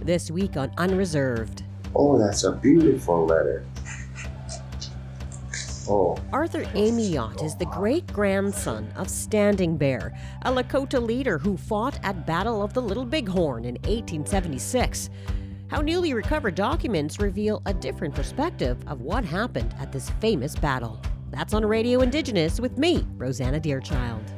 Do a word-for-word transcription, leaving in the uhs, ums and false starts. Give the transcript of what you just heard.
this week on Unreserved. Oh, that's a beautiful letter. Oh. Arthur Amyot is the great-grandson of Standing Bear, a Lakota leader who fought at Battle of the Little Bighorn in eighteen seventy-six. How newly recovered documents reveal a different perspective of what happened at this famous battle. That's on Radio Indigenous with me, Rosanna Deerchild.